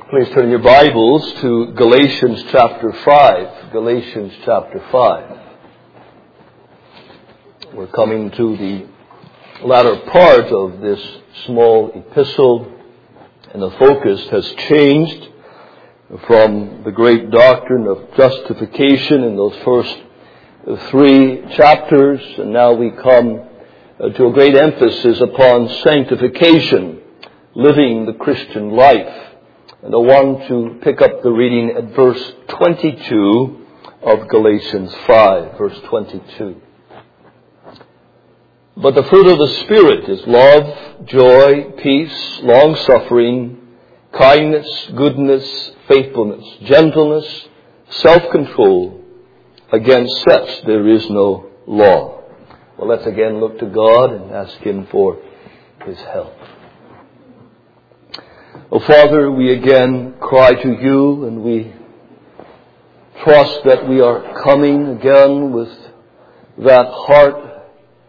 Please turn your Bibles to Galatians chapter 5. Galatians chapter 5. We're coming to the latter part of this small epistle, and the focus has changed from the great doctrine of justification in those first 3 chapters, and now we come to a great emphasis upon sanctification, living the Christian life. And I want to pick up the reading at verse 22 of Galatians 5, verse 22. But the fruit of the Spirit is love, joy, peace, long-suffering, kindness, goodness, faithfulness, gentleness, self-control. Against such there is no law. Well, let's again look to God and ask Him for His help. Oh, Father, we again cry to You, and we trust that we are coming again with that heart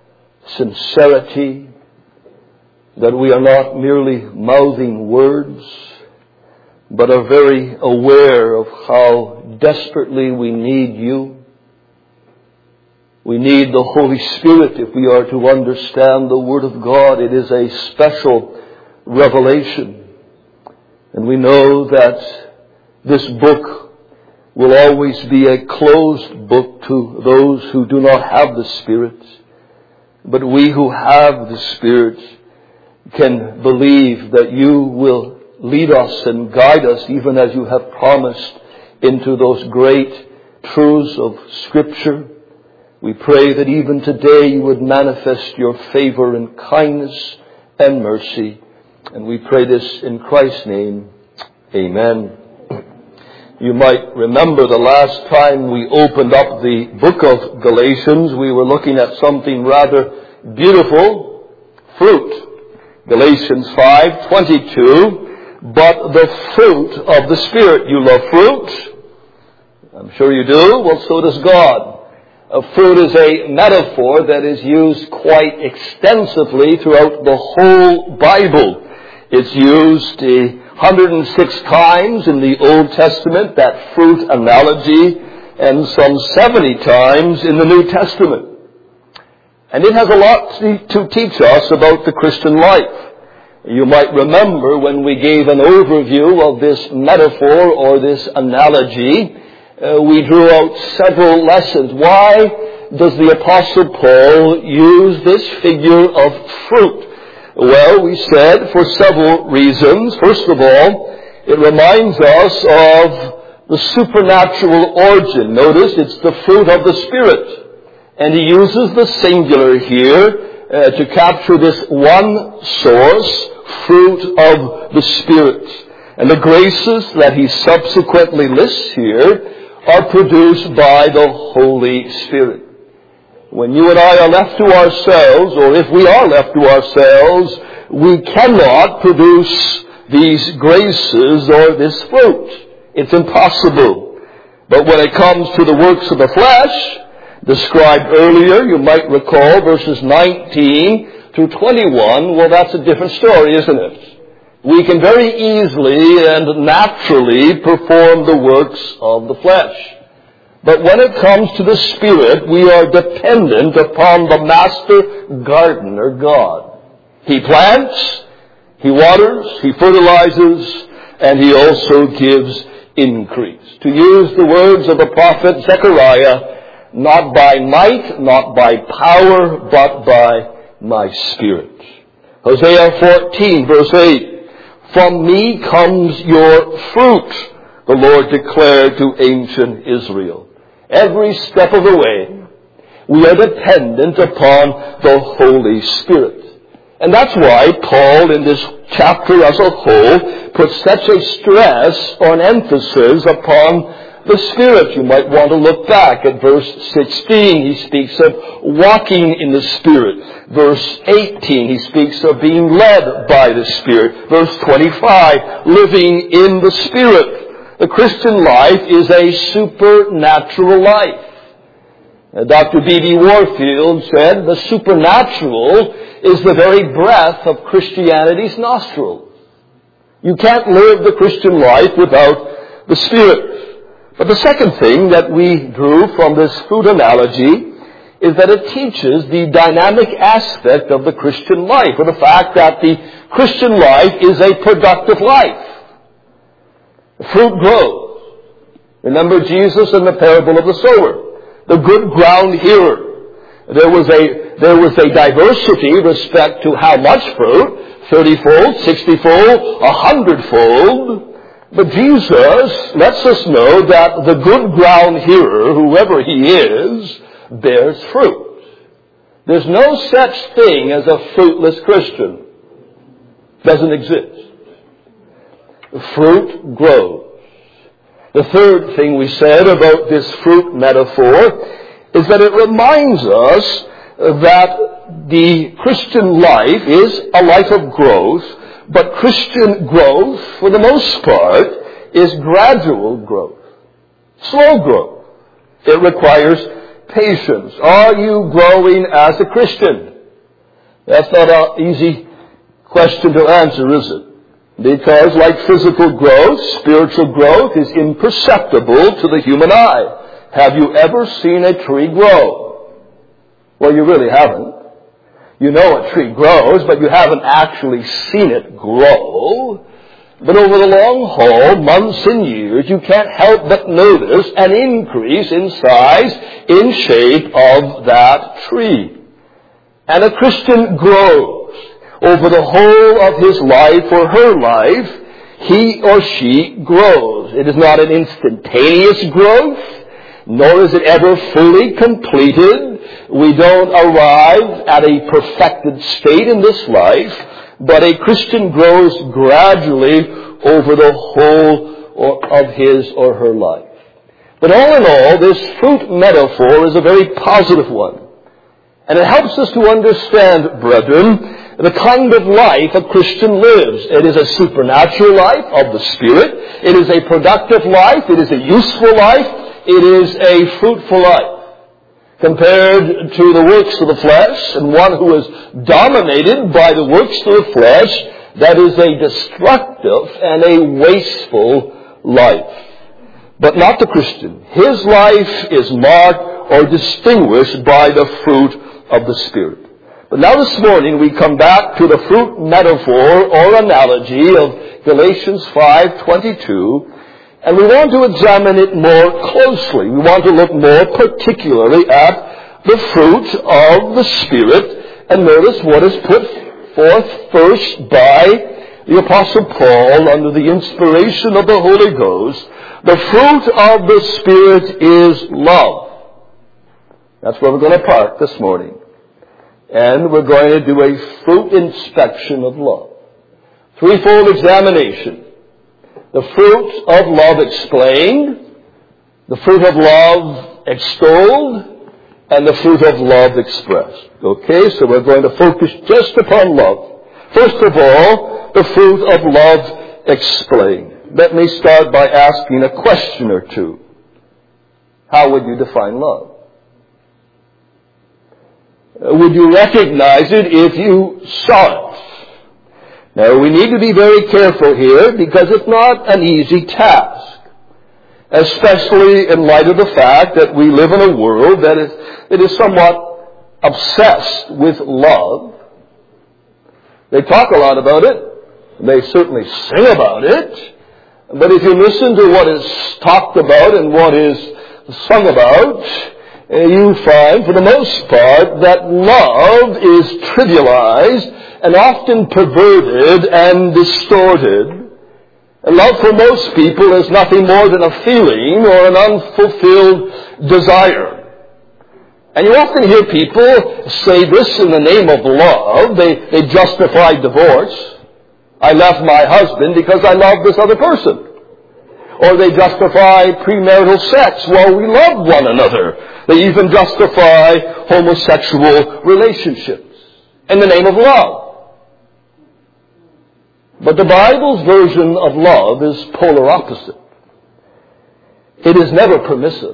sincerity, that we are not merely mouthing words, but are very aware of how desperately we need You. We need the Holy Spirit if we are to understand the Word of God. It is a special revelation. And we know that this book will always be a closed book to those who do not have the Spirit. But we who have the Spirit can believe that You will lead us and guide us, even as You have promised, into those great truths of Scripture. We pray that even today You would manifest Your favor and kindness and mercy. And we pray this in Christ's name. Amen. You might remember the last time we opened up the book of Galatians, we were looking at something rather beautiful, fruit. Galatians 5:22. But the fruit of the Spirit. You love fruit? I'm sure you do. Well, so does God. Fruit is a metaphor that is used quite extensively throughout the whole Bible. It's used 106 times in the Old Testament, that fruit analogy, and some 70 times in the New Testament. And it has a lot to teach us about the Christian life. You might remember when we gave an overview of this metaphor or this analogy, we drew out several lessons. Why does the Apostle Paul use this figure of fruit? Well, we said for several reasons. First of all, it reminds us of the supernatural origin. Notice it's the fruit of the Spirit. And he uses the singular here to capture this one source, fruit of the Spirit. And the graces that he subsequently lists here are produced by the Holy Spirit. When you and I are left to ourselves, or if we are left to ourselves, we cannot produce these graces or this fruit. It's impossible. But when it comes to the works of the flesh, described earlier, you might recall verses 19 through 21, well, that's a different story, isn't it? We can very easily and naturally perform the works of the flesh. But when it comes to the Spirit, we are dependent upon the master gardener, God. He plants, He waters, He fertilizes, and He also gives increase. To use the words of the prophet Zechariah, not by might, not by power, but by my Spirit. Hosea 14, verse 8, From me comes your fruit, the Lord declared to ancient Israel. Every step of the way, we are dependent upon the Holy Spirit. And that's why Paul, in this chapter as a whole, puts such a stress or an emphasis upon the Spirit. You might want to look back at verse 16. He speaks of walking in the Spirit. Verse 18, he speaks of being led by the Spirit. Verse 25, living in the Spirit. The Christian life is a supernatural life. Dr. B.B. Warfield said the supernatural is the very breath of Christianity's nostrils. You can't live the Christian life without the Spirit. But the second thing that we drew from this fruit analogy is that it teaches the dynamic aspect of the Christian life, or the fact that the Christian life is a productive life. Fruit grows. Remember Jesus in the parable of the sower, the good ground hearer. There was a diversity with respect to how much fruit, 30-fold, 60-fold, 100-fold. But Jesus lets us know that the good ground hearer, whoever he is, bears fruit. There's no such thing as a fruitless Christian. Doesn't exist. Fruit grows. The third thing we said about this fruit metaphor is that it reminds us that the Christian life is a life of growth, but Christian growth, for the most part, is gradual growth, slow growth. It requires patience. Are you growing as a Christian? That's not an easy question to answer, is it? Because like physical growth, spiritual growth is imperceptible to the human eye. Have you ever seen a tree grow? Well, you really haven't. You know a tree grows, but you haven't actually seen it grow. But over the long haul, months and years, you can't help but notice an increase in size, in shape of that tree. And a Christian grows. Over the whole of his life or her life, he or she grows. It is not an instantaneous growth, nor is it ever fully completed. We don't arrive at a perfected state in this life, but a Christian grows gradually over the whole of his or her life. But all in all, this fruit metaphor is a very positive one. And it helps us to understand, brethren, the kind of life a Christian lives. It is a supernatural life of the Spirit. It is a productive life. It is a useful life. It is a fruitful life. Compared to the works of the flesh, and one who is dominated by the works of the flesh, that is a destructive and a wasteful life. But not the Christian. His life is marked or distinguished by the fruit of the Spirit. But now this morning we come back to the fruit metaphor or analogy of Galatians 5:22, and we want to examine it more closely. We want to look more particularly at the fruit of the Spirit, and notice what is put forth first by the Apostle Paul under the inspiration of the Holy Ghost. The fruit of the Spirit is love. That's where we're going to park this morning. And we're going to do a fruit inspection of love. Threefold examination. The fruit of love explained, the fruit of love extolled, and the fruit of love expressed. Okay, so we're going to focus just upon love. First of all, the fruit of love explained. Let me start by asking a question or two. How would you define love? Would you recognize it if you saw it? Now, we need to be very careful here because it's not an easy task, especially in light of the fact that we live in a world that is somewhat obsessed with love. They talk a lot about it. They certainly sing about it. But if you listen to what is talked about and what is sung about, you find, for the most part, that love is trivialized and often perverted and distorted. And love for most people is nothing more than a feeling or an unfulfilled desire. And you often hear people say this in the name of love. They justify divorce. I left my husband because I love this other person. Or they justify premarital sex. Well, we love one another. They even justify homosexual relationships in the name of love. But the Bible's version of love is polar opposite. It is never permissive.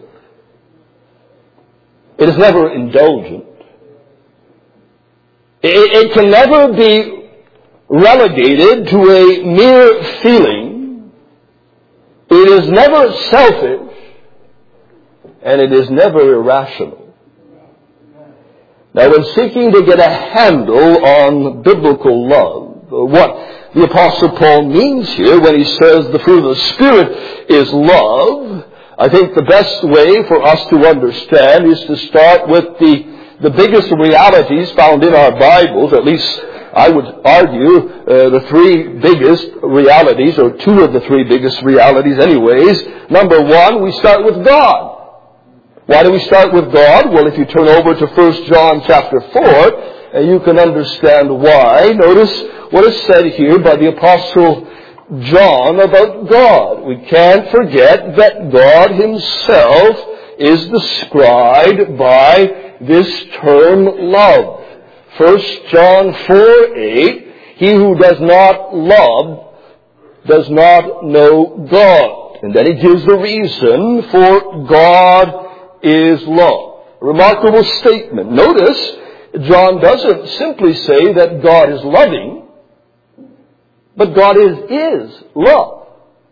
It is never indulgent. It can never be relegated to a mere feeling. It is never selfish, and it is never irrational. Now, when seeking to get a handle on biblical love, what the Apostle Paul means here when he says the fruit of the Spirit is love, I think the best way for us to understand is to start with the biggest realities found in our Bibles. At least I would argue the three biggest realities, or two of the three biggest realities anyways. Number one, we start with God. Why do we start with God? Well, if you turn over to 1 John chapter 4, you can understand why. Notice what is said here by the Apostle John about God. We can't forget that God himself is described by this term love. 1 John 4:8, he who does not love does not know God. And then he gives the reason for God is love. A remarkable statement. Notice, John doesn't simply say that God is loving, but God is love.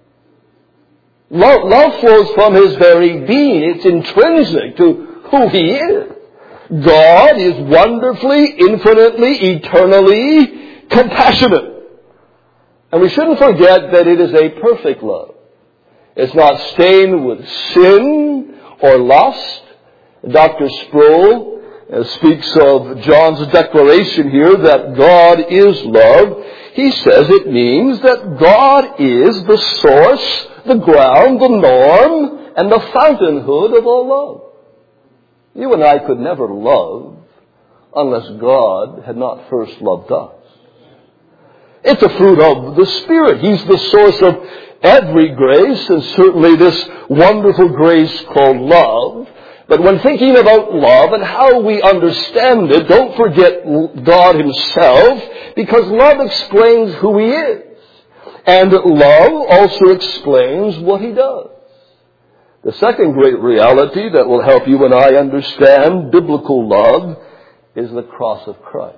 Love flows from his very being. It's intrinsic to who he is. God is wonderfully, infinitely, eternally compassionate. And we shouldn't forget that it is a perfect love. It's not stained with sin or lust. Dr. Sproul speaks of John's declaration here that God is love. He says it means that God is the source, the ground, the norm, and the fountainhood of all love. You and I could never love unless God had not first loved us. It's a fruit of the Spirit. He's the source of every grace, and certainly this wonderful grace called love. But when thinking about love and how we understand it, don't forget God himself, because love explains who he is. And love also explains what he does. The second great reality that will help you and I understand biblical love is the cross of Christ.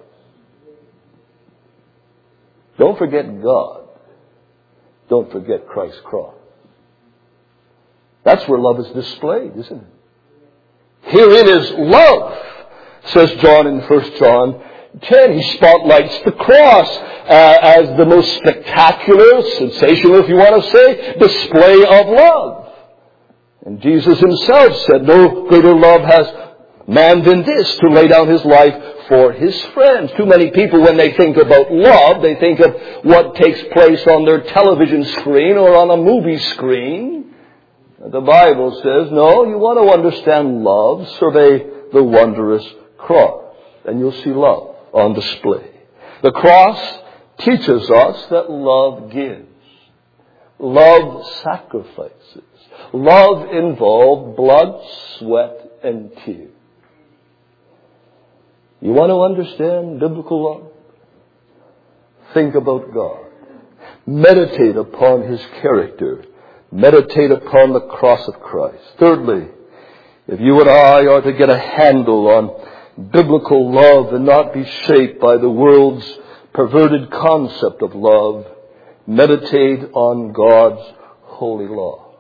Don't forget God. Don't forget Christ's cross. That's where love is displayed, isn't it? Herein is love, says John in 1 John 10. He spotlights the cross as the most spectacular, sensational, if you want to say, display of love. And Jesus himself said, no greater love has man than this, to lay down his life for his friends. Too many people, when they think about love, they think of what takes place on their television screen or on a movie screen. The Bible says, no, you want to understand love, survey the wondrous cross, and you'll see love on display. The cross teaches us that love gives. Love sacrifices. Love involves blood, sweat, and tears. You want to understand biblical love? Think about God. Meditate upon his character. Meditate upon the cross of Christ. Thirdly, if you and I are to get a handle on biblical love and not be shaped by the world's perverted concept of love, meditate on God's holy law.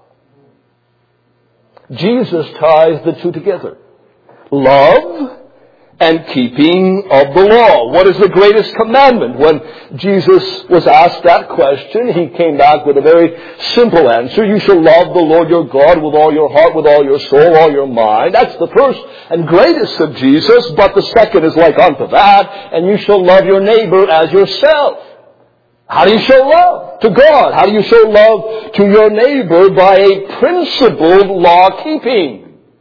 Jesus ties the two together. Love and keeping of the law. What is the greatest commandment? When Jesus was asked that question, he came back with a very simple answer. You shall love the Lord your God with all your heart, with all your soul, all your mind. That's the first and greatest of Jesus, but the second is like unto that, and you shall love your neighbor as yourself. How do you show love to God? How do you show love to your neighbor? By a principled law-keeping.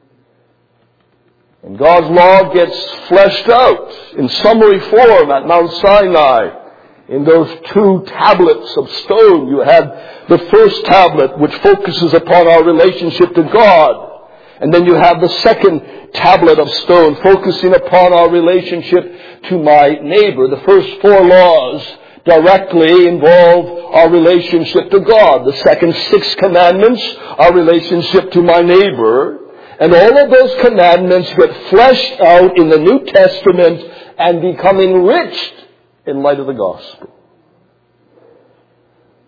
And God's law gets fleshed out in summary form at Mount Sinai. In those two tablets of stone, you have the first tablet which focuses upon our relationship to God. And then you have the second tablet of stone focusing upon our relationship to my neighbor. The first four laws directly involve our relationship to God. The second 6 commandments, our relationship to my neighbor. And all of those commandments get fleshed out in the New Testament and become enriched in light of the gospel.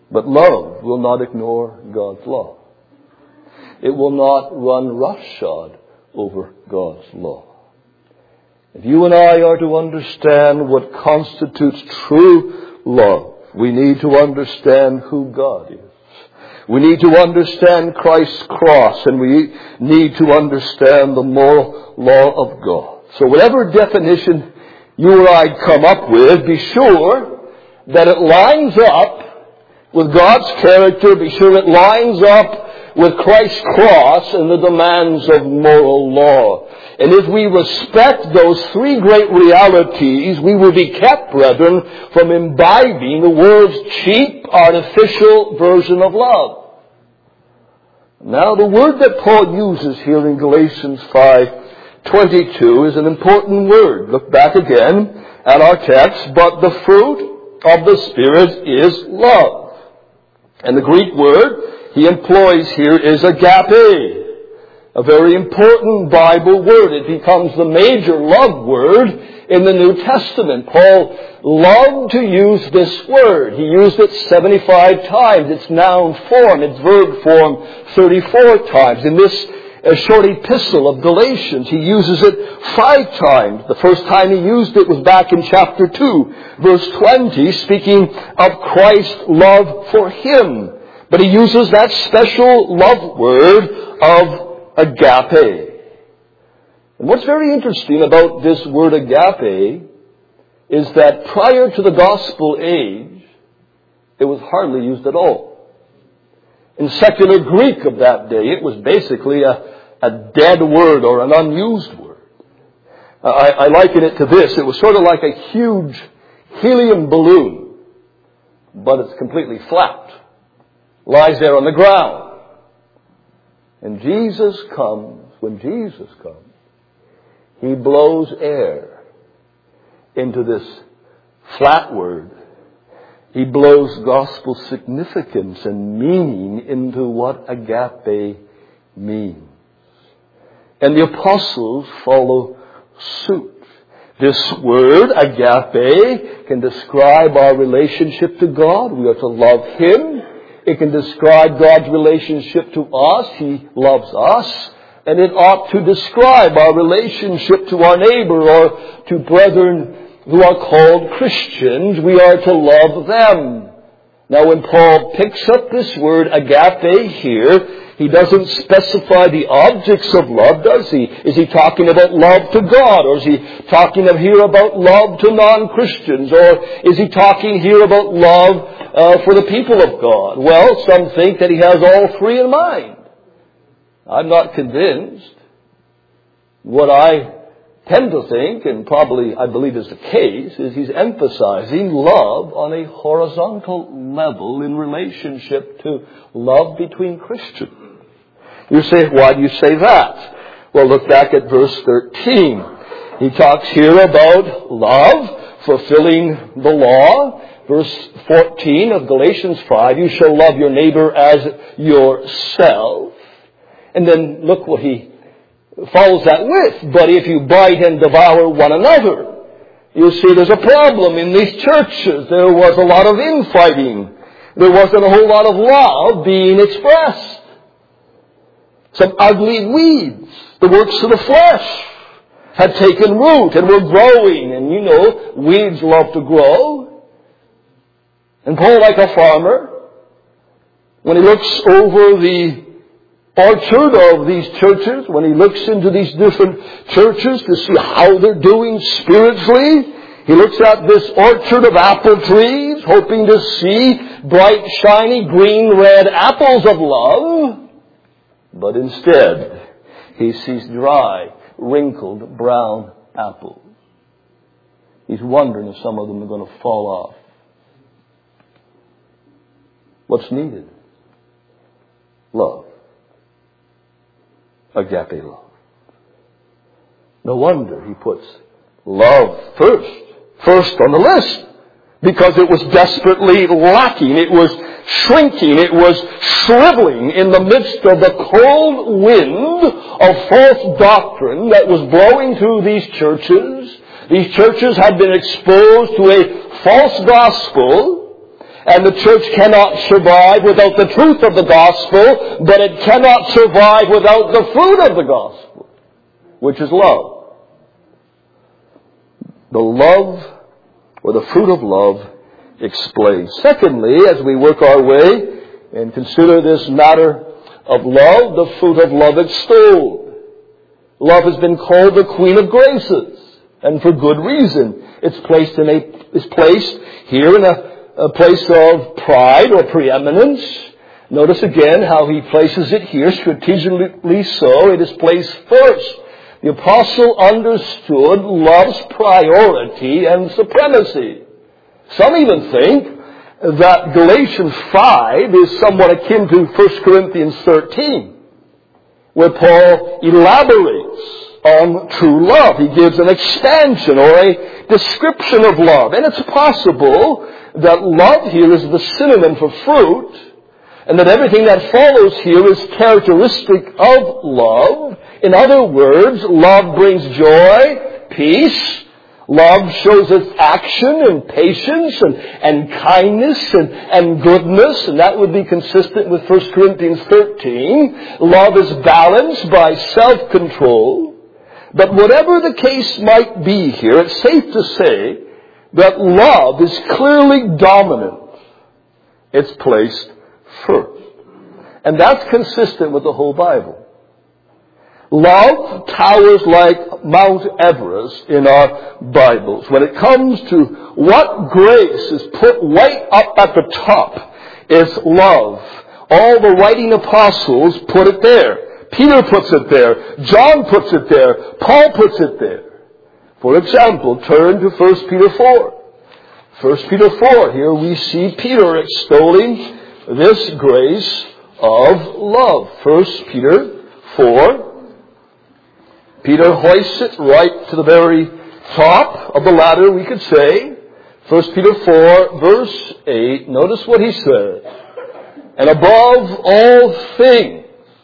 But love will not ignore God's law. It will not run roughshod over God's law. If you and I are to understand what constitutes true love, we need to understand who God is. We need to understand Christ's cross, and we need to understand the moral law of God. So whatever definition you or I come up with, be sure that it lines up with God's character. Be sure it lines up with Christ's cross and the demands of moral law. And if we respect those three great realities, we will be kept, brethren, from imbibing the world's cheap, artificial version of love. Now, the word that Paul uses here in Galatians 5:22 is an important word. Look back again at our text. But the fruit of the Spirit is love. And the Greek word he employs here is agape. A very important Bible word. It becomes the major love word in the New Testament. Paul loved to use this word. He used it 75 times. Its noun form, its verb form 34 times. In this short epistle of Galatians, he uses it 5 times. The first time he used it was back in chapter 2, verse 20, speaking of Christ's love for him. But he uses that special love word of agape. And what's very interesting about this word agape is that prior to the gospel age, it was hardly used at all. In secular Greek of that day, it was basically a dead word or an unused word. I liken it to this. It was sort of like a huge helium balloon, but it's completely flat. Lies there on the ground. And Jesus comes, when Jesus comes, he blows air into this flat word. He blows gospel significance and meaning into what agape means. And the apostles follow suit. This word, agape, can describe our relationship to God. We are to love him. It can describe God's relationship to us. He loves us. And it ought to describe our relationship to our neighbor or to brethren who are called Christians. We are to love them. Now, when Paul picks up this word agape here, he doesn't specify the objects of love, does he? Is he talking about love to God? Or is he talking here about love to non-Christians? Or is he talking here about love for the people of God? Well, some think that he has all three in mind. I'm not convinced. What I tend to think, and probably I believe is the case, is he's emphasizing love on a horizontal level in relationship to love between Christians. You say, why do you say that? Well, look back at verse 13. He talks here about love, fulfilling the law. Verse 14 of Galatians 5, you shall love your neighbor as yourself. And then look what he follows that with. But if you bite and devour one another, you see there's a problem in these churches. There was a lot of infighting. There wasn't a whole lot of love being expressed. Some ugly weeds, the works of the flesh, had taken root and were growing. And you know, weeds love to grow. And Paul, like a farmer, when he looks over the orchard of these churches, when he looks into these different churches to see how they're doing spiritually, he looks at this orchard of apple trees, hoping to see bright, shiny, green, red apples of love. But instead, he sees dry, wrinkled, brown apples. He's wondering if some of them are going to fall off. What's needed? Love. Agape love. No wonder he puts love first on the list, because it was desperately lacking. It was shrinking. It was shriveling in the midst of the cold wind of false doctrine that was blowing through these churches. These churches had been exposed to a false gospel, And the church cannot survive without the truth of the gospel, but it cannot survive without the fruit of the gospel, which is love. The love, or the fruit of love, explains. Secondly, as we work our way and consider this matter of love, the fruit of love extolled. Love has been called the Queen of Graces, and for good reason. It's placed here in a place of pride or preeminence. Notice again how he places it here, strategically so. It is placed first. The apostle understood love's priority and supremacy. Some even think that Galatians 5 is somewhat akin to 1 Corinthians 13, where Paul elaborates on true love. He gives an expansion or a description of love. And it's possible that love here is the synonym for fruit, and that everything that follows here is characteristic of love. In other words, love brings joy, peace. Love shows its action and patience and kindness and goodness, and that would be consistent with 1 Corinthians 13. Love is balanced by self-control. But whatever the case might be here, it's safe to say that love is clearly dominant. It's placed first. And that's consistent with the whole Bible. Love towers like Mount Everest in our Bibles. When it comes to what grace is put right up at the top, it's love. All the writing apostles put it there. Peter puts it there. John puts it there. Paul puts it there. For example, turn to 1 Peter 4. 1 Peter 4, here we see Peter extolling this grace of love. 1 Peter 4. Peter hoists it right to the very top of the ladder, we could say. 1 Peter 4, verse 8. Notice what he says. And above all things.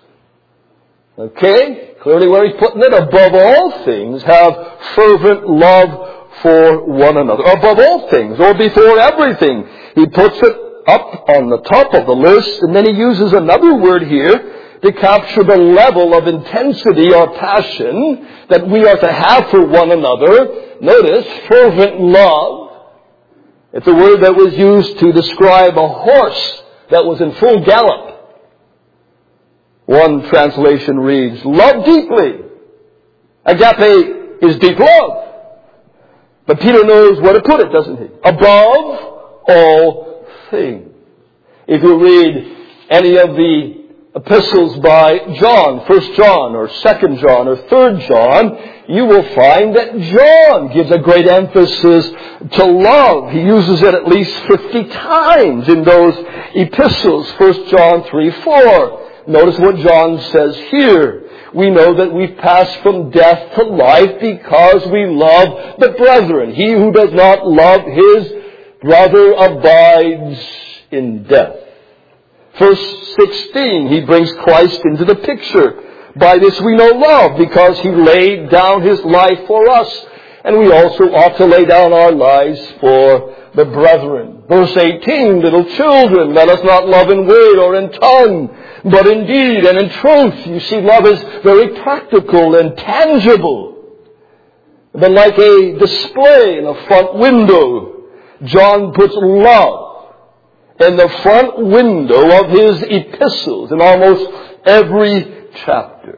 Okay? Clearly where he's putting it. Above all things, have fervent love for one another. Above all things, or before everything. He puts it up on the top of the list, and then he uses another word here to capture the level of intensity or passion that we are to have for one another. Notice, fervent love. It's a word that was used to describe a horse that was in full gallop. One translation reads, love deeply. Agape is deep love. But Peter knows where to put it, doesn't he? Above all things. If you read any of the epistles by John, 1 John or 2 John or 3 John, you will find that John gives a great emphasis to love. He uses it at least 50 times in those epistles, 1 John 3:4. Notice what John says here. We know that we've passed from death to life because we love the brethren. He who does not love his brother abides in death. Verse 16, he brings Christ into the picture. By this we know love, because he laid down his life for us. And we also ought to lay down our lives for the brethren. Verse 18, little children, let us not love in word or in tongue, but in deed and in truth. You see, love is very practical and tangible. But like a display in a front window, John puts love in the front window of his epistles in almost every chapter.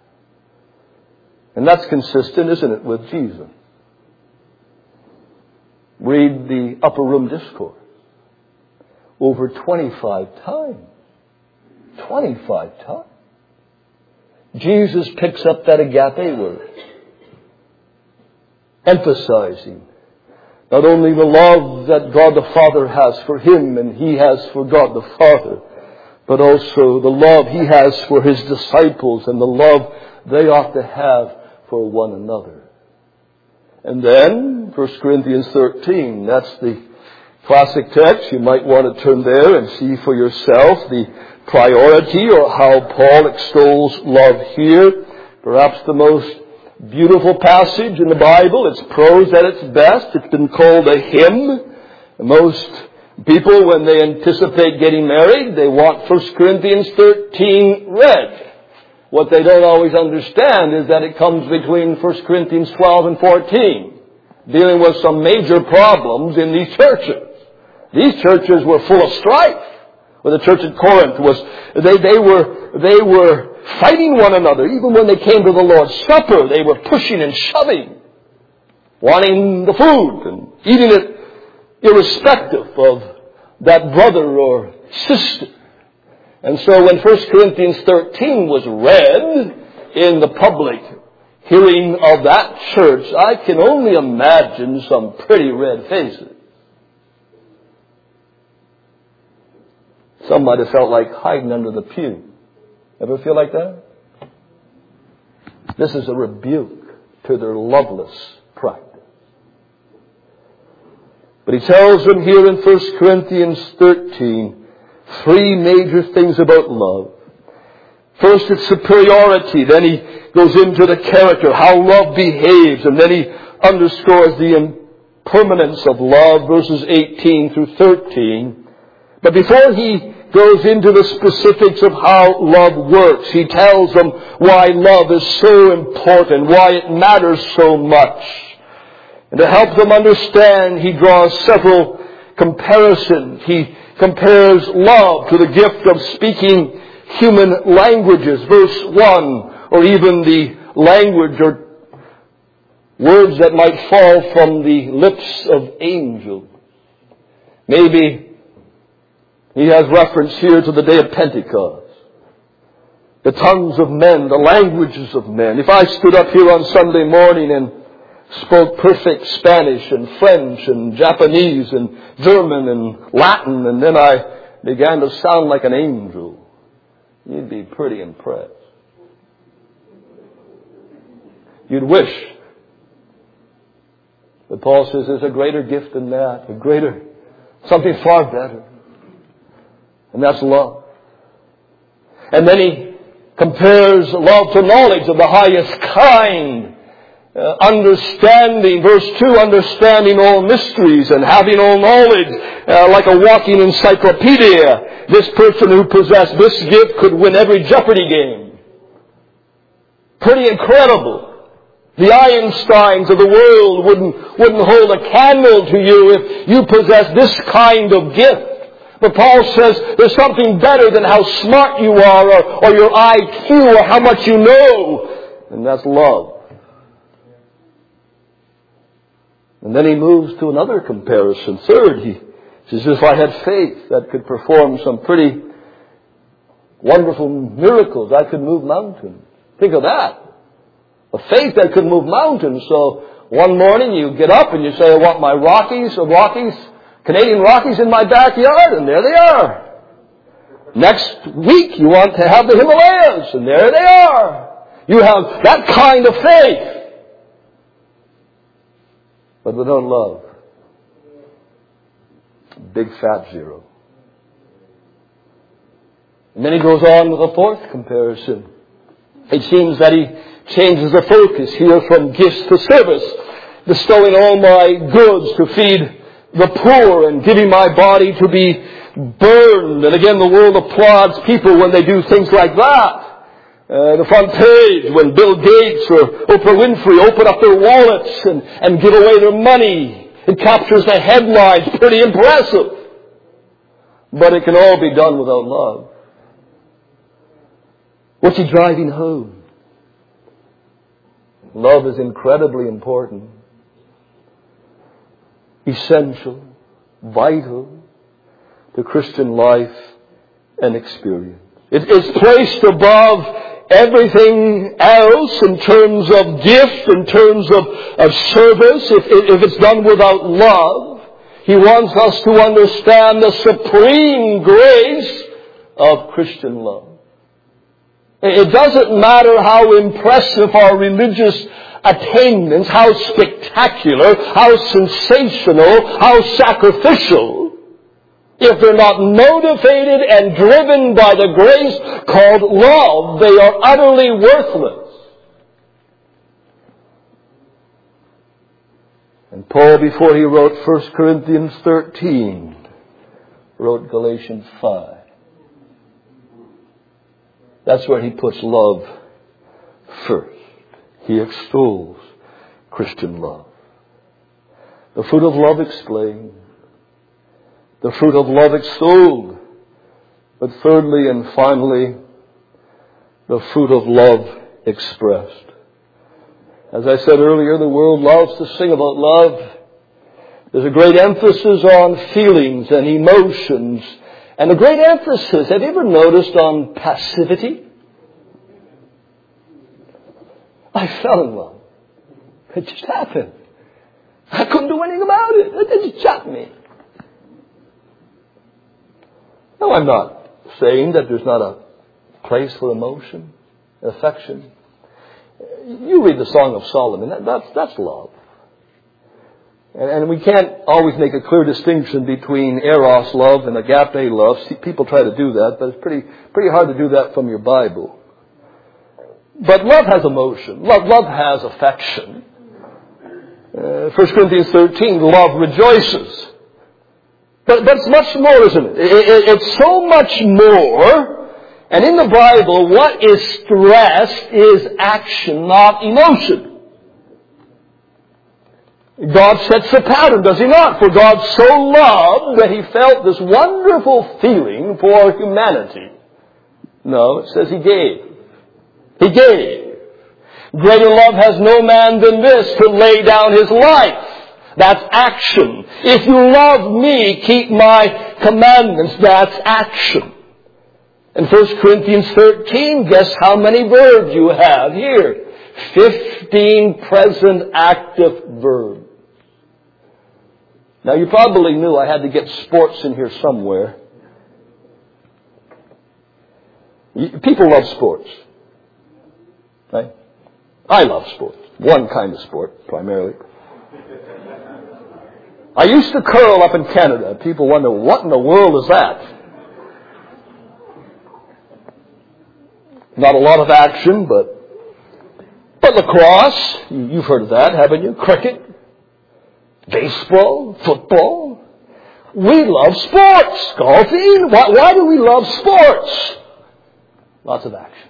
And that's consistent, isn't it, with Jesus? Read the Upper Room Discourse. Over 25 times. 25 times. Jesus picks up that agape word, emphasizing not only the love that God the Father has for him and he has for God the Father, but also the love he has for his disciples and the love they ought to have for one another. And then, 1 Corinthians 13, that's the classic text. You might want to turn there and see for yourself the priority or how Paul extols love here. Perhaps the most beautiful passage in the Bible. It's prose at its best. It's been called a hymn. The most People, when they anticipate getting married, they want 1 Corinthians 13 read. What they don't always understand is that it comes between 1 Corinthians 12 and 14, dealing with some major problems in these churches. These churches were full of strife. Well, the church at Corinth was, they were fighting one another. Even when they came to the Lord's Supper, they were pushing and shoving, wanting the food and eating it irrespective of that brother or sister. And so when 1 Corinthians 13 was read in the public hearing of that church, I can only imagine some pretty red faces. Some might have felt like hiding under the pew. Ever feel like that? This is a rebuke to their loveless practice. But he tells them here in 1 Corinthians 13, three major things about love. First, its superiority. Then he goes into the character, how love behaves. And then he underscores the impermanence of love, verses 18 through 13. But before he goes into the specifics of how love works, he tells them why love is so important, why it matters so much. And to help them understand, he draws several comparisons. He compares love to the gift of speaking human languages, verse 1, or even the language or words that might fall from the lips of angels. Maybe he has reference here to the day of Pentecost. The tongues of men, the languages of men. If I stood up here on Sunday morning and spoke perfect Spanish and French and Japanese and German and Latin, and then I began to sound like an angel, you'd be pretty impressed. You'd wish. But Paul says there's a greater gift than that, something far better. And that's love. And then he compares love to knowledge of the highest kind. Understanding, verse 2, understanding all mysteries and having all knowledge, like a walking encyclopedia. This person who possessed this gift could win every Jeopardy game. Pretty incredible. The Einsteins of the world wouldn't hold a candle to you if you possess this kind of gift. But Paul says there's something better than how smart you are or your IQ or how much you know. And that's love. And then he moves to another comparison. Third, he says, if I had faith that could perform some pretty wonderful miracles, I could move mountains. Think of that. A faith that could move mountains. So one morning you get up and you say, I want my Canadian Rockies in my backyard, and there they are. Next week you want to have the Himalayas, and there they are. You have that kind of faith. But without love, big fat zero. And then he goes on with a fourth comparison. It seems that he changes the focus here from gifts to service, bestowing all my goods to feed the poor and giving my body to be burned. And again, the world applauds people when they do things like that. The front page, when Bill Gates or Oprah Winfrey open up their wallets and give away their money. It captures the headlines, pretty impressive. But it can all be done without love. What's he driving home? Love is incredibly important, essential, vital to Christian life and experience. It is placed above everything else in terms of gift, in terms of service. If it's done without love, he wants us to understand the supreme grace of Christian love. It doesn't matter how impressive our religious attainments, how spectacular, how sensational, how sacrificial, if they're not motivated and driven by the grace called love, they are utterly worthless. And Paul, before he wrote 1 Corinthians 13, wrote Galatians 5. That's where he puts love first. He extols Christian love. The fruit of love explained. The fruit of love extolled. But thirdly and finally, the fruit of love expressed. As I said earlier, the world loves to sing about love. There's a great emphasis on feelings and emotions. And a great emphasis, have you ever noticed, on passivity? I fell in love. It just happened. I couldn't do anything about it. It just shot me. No, I'm not saying that there's not a place for emotion, affection. You read the Song of Solomon. That's love. And we can't always make a clear distinction between eros love and agape love. See, people try to do that, but it's pretty hard to do that from your Bible. But love has emotion. Love has affection. 1 Corinthians 13, love rejoices. But it's much more, isn't it? It's so much more. And in the Bible, what is stressed is action, not emotion. God sets the pattern, does He not? For God so loved that He felt this wonderful feeling for humanity. No, it says He gave. He gave. Greater love has no man than this, to lay down his life. That's action. If you love me, keep my commandments. That's action. In 1 Corinthians 13, guess how many verbs you have here? 15 present active verbs. Now you probably knew I had to get sports in here somewhere. People love sports. Right? I love sports. One kind of sport, primarily. I used to curl up in Canada. People wonder, what in the world is that? Not a lot of action, but lacrosse, you've heard of that, haven't you? Cricket, baseball, football. We love sports. Golfing. Why do we love sports? Lots of action.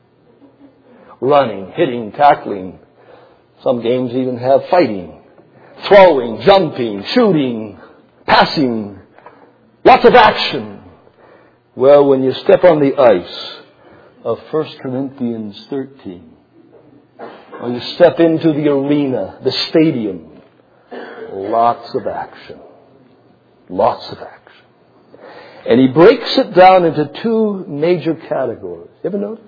Running, hitting, tackling. Some games even have fighting. Throwing, jumping, shooting, passing. Lots of action. Well, when you step on the ice of 1 Corinthians 13, or you step into the arena, the stadium, lots of action. Lots of action. And he breaks it down into two major categories. You ever notice?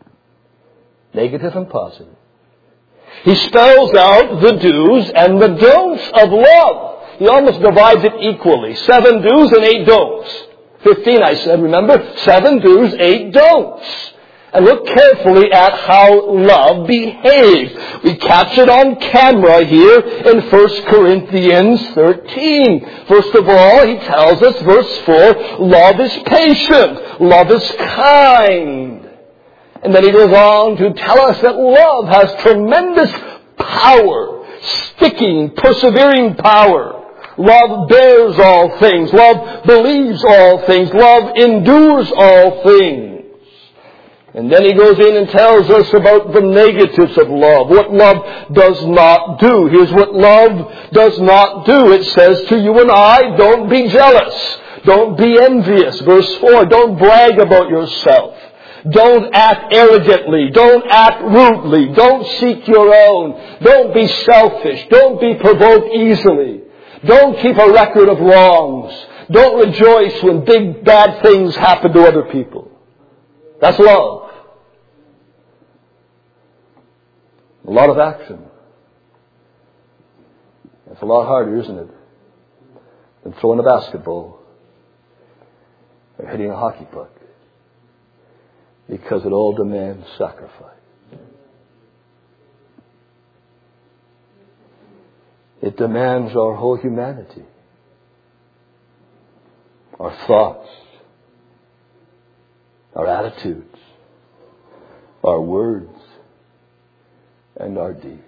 Negative and positive. He spells out the do's and the don'ts of love. He almost divides it equally. 7 do's and 8 don'ts. 15, I said, remember? 7 do's, 8 don'ts. And look carefully at how love behaves. We captured on camera here in 1 Corinthians 13. First of all, he tells us, verse 4, love is patient. Love is kind. And then he goes on to tell us that love has tremendous power, sticking, persevering power. Love bears all things. Love believes all things. Love endures all things. And then he goes in and tells us about the negatives of love, what love does not do. Here's what love does not do. It says to you and I, don't be jealous. Don't be envious. Verse 4, don't brag about yourself. Don't act arrogantly. Don't act rudely. Don't seek your own. Don't be selfish. Don't be provoked easily. Don't keep a record of wrongs. Don't rejoice when big bad things happen to other people. That's love. A lot of action. It's a lot harder, isn't it, than throwing a basketball or hitting a hockey puck. Because it all demands sacrifice. It demands our whole humanity. Our thoughts. Our attitudes. Our words. And our deeds.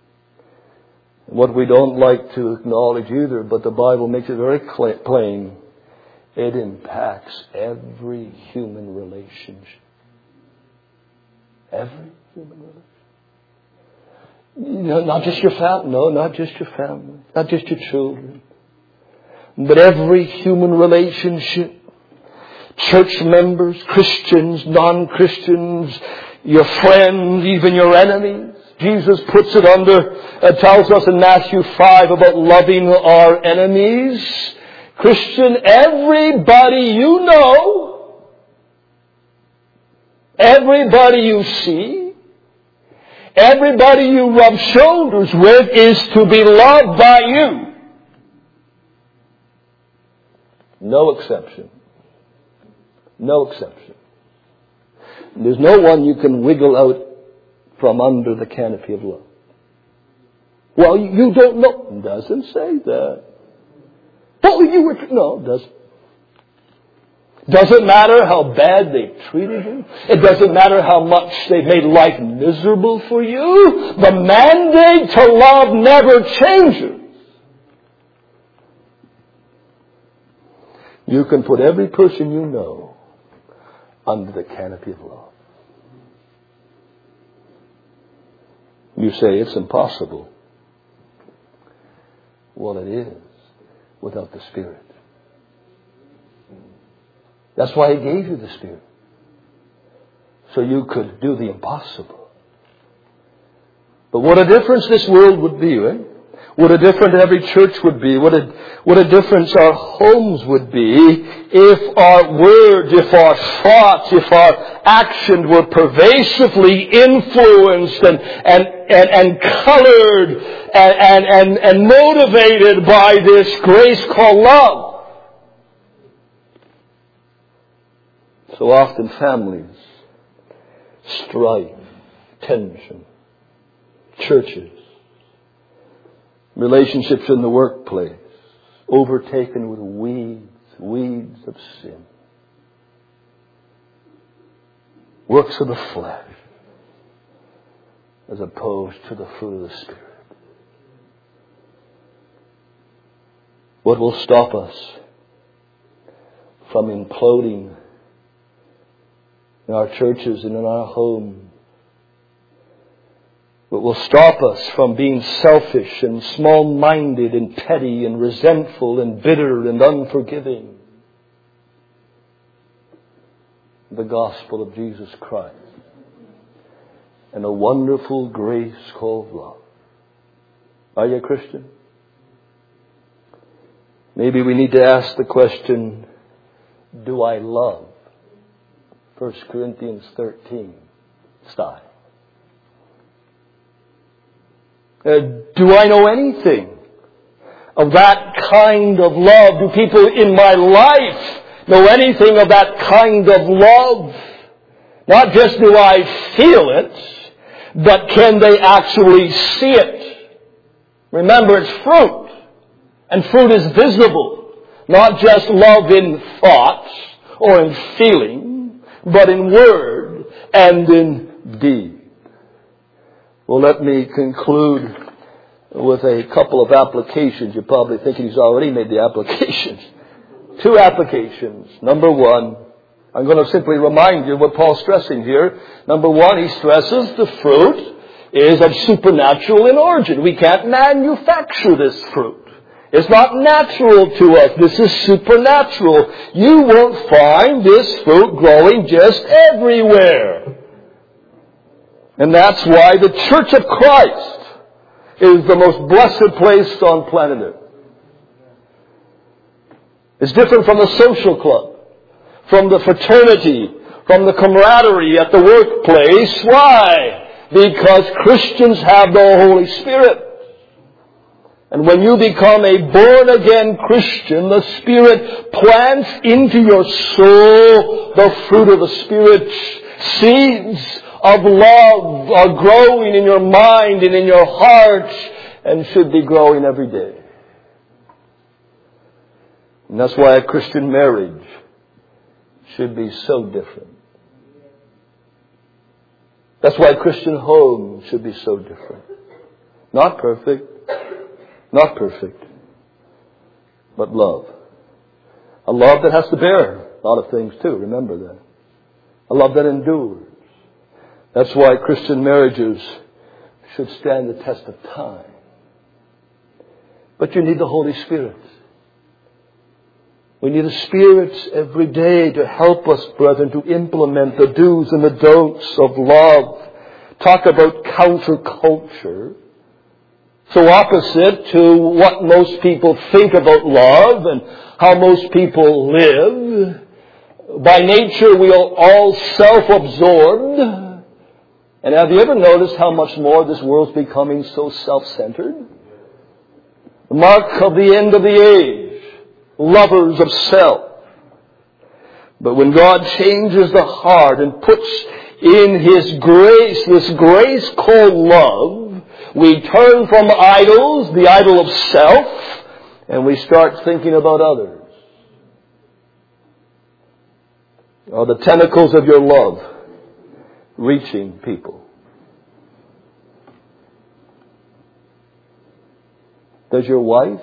And what we don't like to acknowledge either, but the Bible makes it very plain, It impacts every human relationship. Every human relationship. Not just your family. No, not just your family. Not just your children. But every human relationship. Church members, Christians, non-Christians, your friends, even your enemies. Jesus puts it tells us in Matthew 5 about loving our enemies. Christian, everybody you know, everybody you see, everybody you rub shoulders with is to be loved by you. No exception. No exception. There's no one you can wiggle out from under the canopy of love. Well, you don't know. It doesn't say that. Well, no, it doesn't. Doesn't matter how bad they've treated you. It doesn't matter how much they've made life miserable for you. The mandate to love never changes. You can put every person you know under the canopy of love. You say it's impossible. Well, it is without the Spirit. That's why He gave you the Spirit. So you could do the impossible. But what a difference this world would be, eh? What a difference every church would be. What a difference our homes would be if our words, if our thoughts, if our actions were pervasively influenced and colored and motivated by this grace called love. So often families, strife, tension, churches, relationships in the workplace, overtaken with weeds of sin. Works of the flesh, as opposed to the fruit of the Spirit. What will stop us from imploding in our churches and in our homes? What will stop us from being selfish and small-minded and petty and resentful and bitter and unforgiving? The gospel of Jesus Christ and a wonderful grace called love. Are you a Christian? Maybe we need to ask the question, do I love? 1 Corinthians 13 style. Do I know anything of that kind of love? Do people in my life know anything of that kind of love? Not just do I feel it, but can they actually see it? Remember, it's fruit. And fruit is visible. Not just love in thought or in feeling, but in word and in deed. Well, let me conclude with a couple of applications. You're probably thinking he's already made the applications. 2 applications. Number 1, I'm going to simply remind you what Paul's stressing here. Number 1, he stresses the fruit is of supernatural in origin. We can't manufacture this fruit. It's not natural to us. This is supernatural. You won't find this fruit growing just everywhere. And that's why the Church of Christ is the most blessed place on planet Earth. It's different from the social club, from the fraternity, from the camaraderie at the workplace. Why? Because Christians have the Holy Spirit. And when you become a born-again Christian, the Spirit plants into your soul the fruit of the Spirit. Seeds of love are growing in your mind and in your heart and should be growing every day. And that's why a Christian marriage should be so different. That's why a Christian home should be so different. Not perfect, but love. A love that has to bear a lot of things too. Remember that. A love that endures. That's why Christian marriages should stand the test of time. But you need the Holy Spirit. We need a Spirit every day to help us, brethren, to implement the do's and the don'ts of love. Talk about counterculture. So opposite to what most people think about love and how most people live. By nature, we are all self-absorbed. And have you ever noticed how much more this world's becoming so self-centered? The mark of the end of the age. Lovers of self. But when God changes the heart and puts in His grace, this grace called love, we turn from idols, the idol of self, and we start thinking about others. Are the tentacles of your love reaching people? Does your wife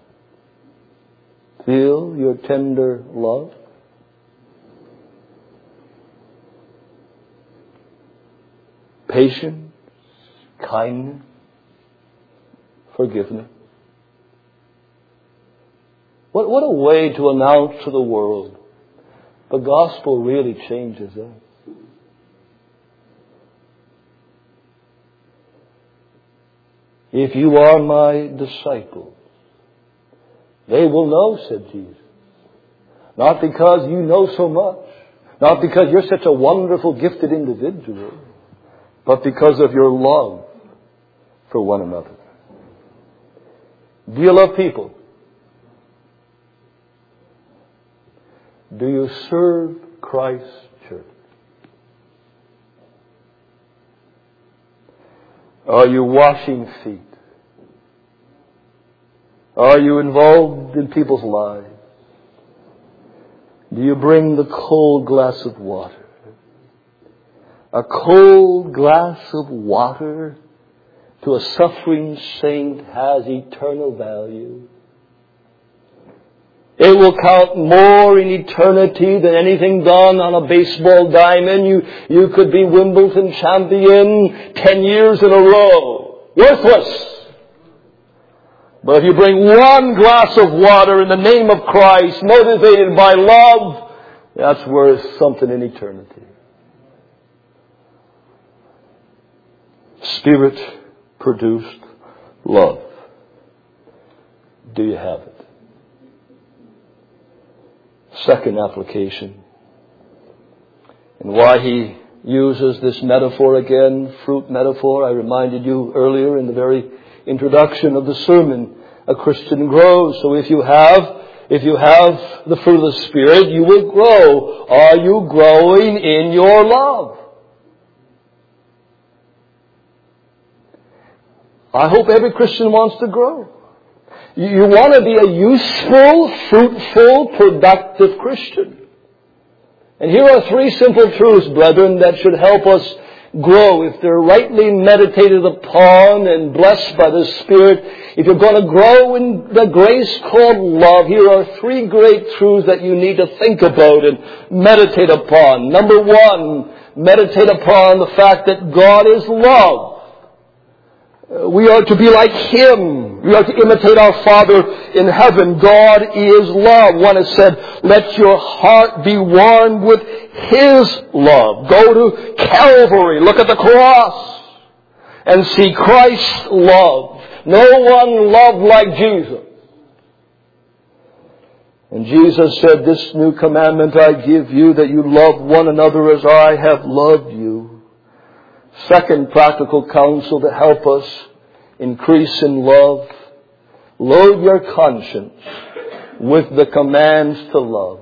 feel your tender love? Patience, kindness, forgiveness. What a way to announce to the world the gospel really changes us. If you are my disciples, they will know, said Jesus. Not because you know so much, not because you're such a wonderful, gifted individual, but because of your love for one another. Do you love people? Do you serve Christ's church? Are you washing feet? Are you involved in people's lives? Do you bring the cold glass of water? A cold glass of water to a suffering saint has eternal value. It will count more in eternity than anything done on a baseball diamond. You could be Wimbledon champion 10 years in a row. Worthless. But if you bring one glass of water in the name of Christ, motivated by love, that's worth something in eternity. Spirit-produced love. Do you have it? Second application. And why he uses this metaphor again, fruit metaphor, I reminded you earlier in the very introduction of the sermon. A Christian grows. So if you have the fruit of the Spirit, you will grow. Are you growing in your love? I hope every Christian wants to grow. You want to be a useful, fruitful, productive Christian. And here are three simple truths, brethren, that should help us grow if they're rightly meditated upon and blessed by the Spirit. If you're going to grow in the grace called love, here are three great truths that you need to think about and meditate upon. Number one, meditate upon the fact that God is love. We are to be like Him. We are to imitate our Father in heaven. God is love. One has said, let your heart be warmed with His love. Go to Calvary. Look at the cross and see Christ's love. No one loved like Jesus. And Jesus said, this new commandment I give you, that you love one another as I have loved you. Second practical counsel to help us increase in love. Load your conscience with the commands to love.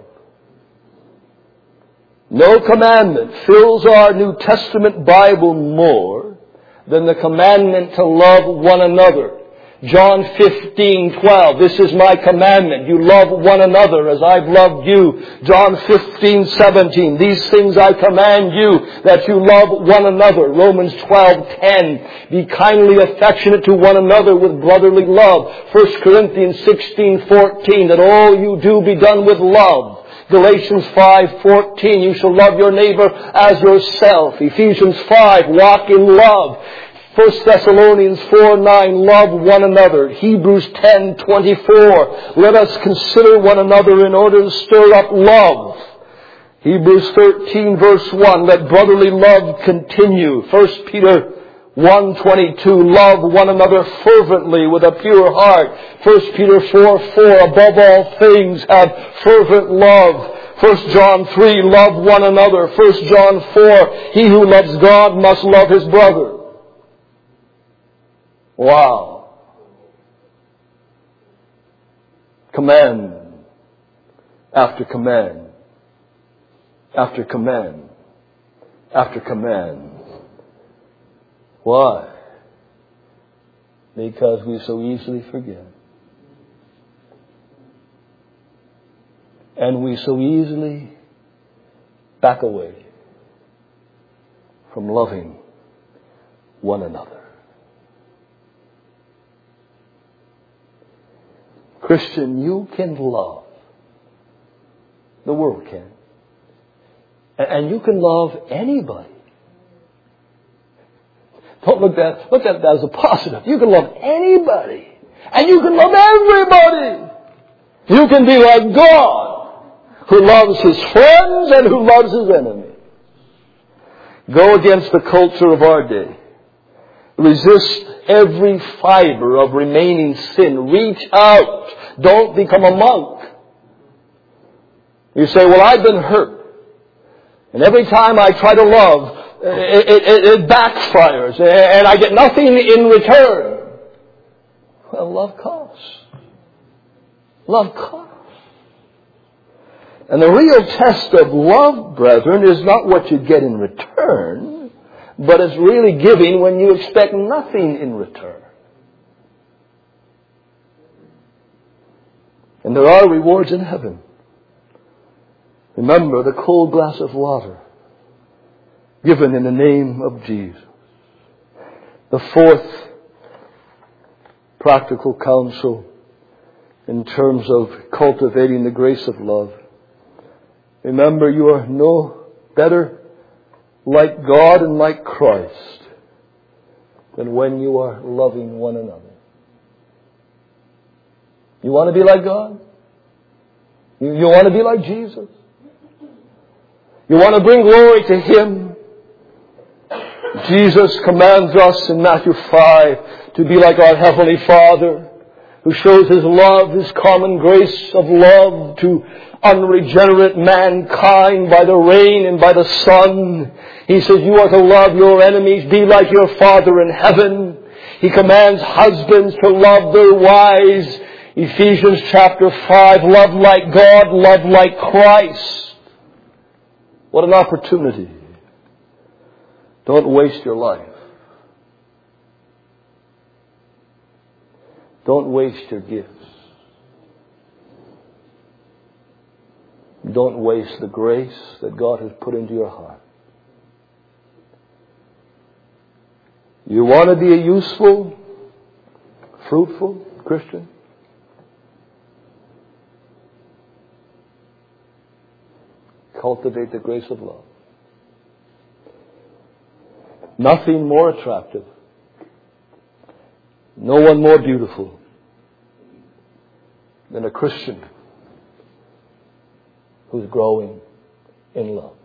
No commandment fills our New Testament Bible more than the commandment to love one another. John 15:12, this is my commandment. You love one another as I've loved you. John 15:17, these things I command you, that you love one another. Romans 12:10, be kindly affectionate to one another with brotherly love. 1 Corinthians 16:14, that all you do be done with love. Galatians 5:14, you shall love your neighbor as yourself. Ephesians 5, walk in love. 1 Thessalonians 4:9, love one another. Hebrews 10:24, let us consider one another in order to stir up love. Hebrews 13 verse 1, let brotherly love continue. 1 Peter 1:22, love one another fervently with a pure heart. 1 Peter 4:4, above all things have fervent love. 1 John 3, love one another. 1 John 4, he who loves God must love his brother. Wow. Command after command after command after command. Why? Because we so easily forget. And we so easily back away from loving one another. Christian, you can love. The world can. And you can love anybody. Don't look at that as a positive. You can love anybody. And you can love everybody. You can be like God, who loves his friends and who loves his enemies. Go against the culture of our day. Resist every fiber of remaining sin. Reach out. Don't become a monk. You say, well, I've been hurt. And every time I try to love, it backfires. And I get nothing in return. Well, love costs. Love costs. And the real test of love, brethren, is not what you get in return, but it's really giving when you expect nothing in return. And there are rewards in heaven. Remember the cold glass of water given in the name of Jesus. The fourth practical counsel in terms of cultivating the grace of love. Remember, you are no better like God and like Christ than when you are loving one another. You want to be like God? You want to be like Jesus? You want to bring glory to Him? Jesus commands us in Matthew 5 to be like our Heavenly Father, who shows His love, His common grace of love to unregenerate mankind by the rain and by the sun. He says, you are to love your enemies, be like your Father in heaven. He commands husbands to love their wives. Ephesians chapter 5, love like God, love like Christ. What an opportunity. Don't waste your life. Don't waste your gifts. Don't waste the grace that God has put into your heart. You want to be a useful, fruitful Christian? Cultivate the grace of love. Nothing more attractive. No one more beautiful than a Christian who's growing in love.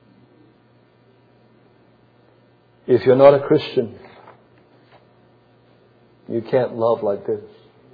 If you're not a Christian, you can't love like this.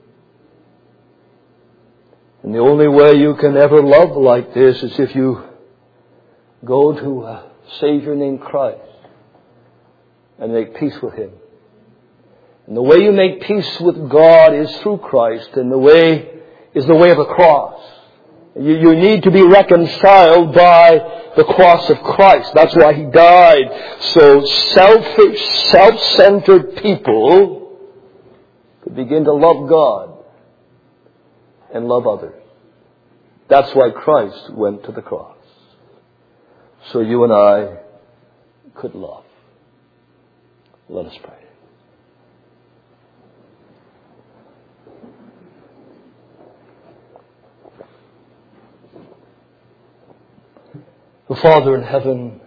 And the only way you can ever love like this is if you go to a Savior named Christ and make peace with Him. And the way you make peace with God is through Christ, and the way is the way of the cross. You need to be reconciled by the cross of Christ. That's why He died. So selfish, self-centered people to begin to love God and love others. That's why Christ went to the cross. So you and I could love. Let us pray. The Father in heaven,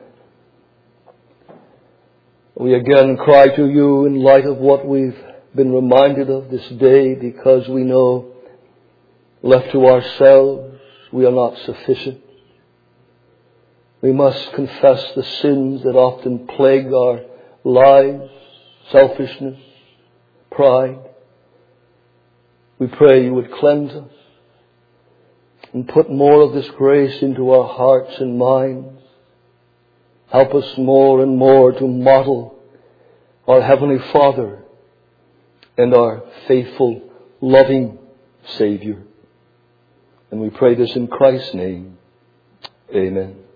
we again cry to you in light of what we've been reminded of this day, because we know, left to ourselves, we are not sufficient. We must confess the sins that often plague our lives, selfishness, pride. We pray you would cleanse us and put more of this grace into our hearts and minds. Help us more and more to model our Heavenly Father and our faithful, loving Savior. And we pray this in Christ's name. Amen.